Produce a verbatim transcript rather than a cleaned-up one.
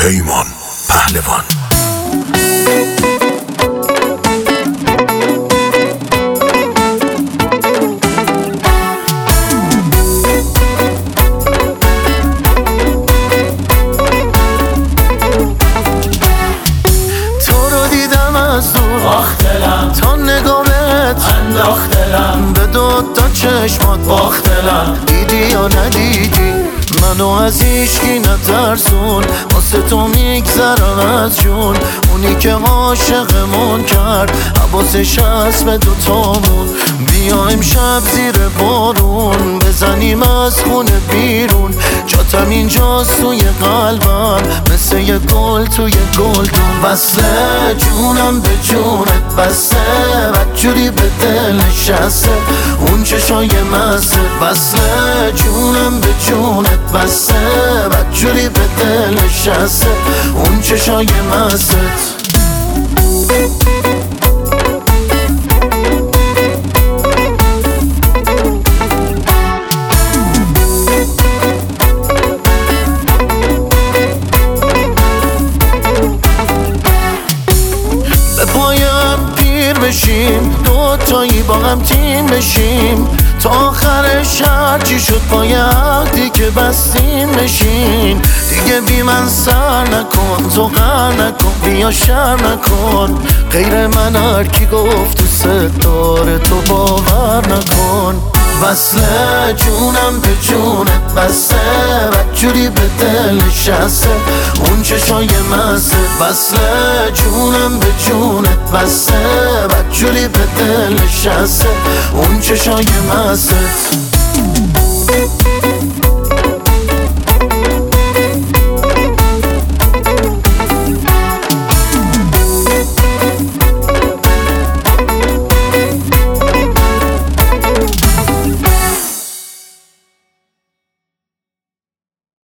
پیمان پهلوان. تو رو دیدم از دور باخت دلم، تا نگامت انداخت دلم، به دو تا چشمات باخت دلم. دیدی یا ندیدی منو از هیچکی نترسون، واسه تو میگذرم از جون. اونی که عاشقمون کرد حواسش هست به دوتامون. بیا امشب زیر بارون بزنیم از خونه بیرون. جاتم اینجاست توی قلبم مثل یه گل توی گلدون. بسه جونم به جونت بسه، بدجوری به دل نشسته اون چشای مزه. بسه جونم به جونت بسه، بدجوری به دل نشسته اون چشای مزه. به پایم پیر بشیم دو تایی با هم تیم بشیم، تا آخرش هرچی شد پای عهدی که بستیم بشین. دیگه بی من سر نکن، تو غر نکن، بیا شر نکن. غیر من هر کی گفت تو ستاره تو باور نکن. وصله جونم به جونت بسه، بدجوری به دل نشسته اون چشای مزه. وصله جونم به جونت بسه، بدجوری به دل نشسته اون چشای مزه.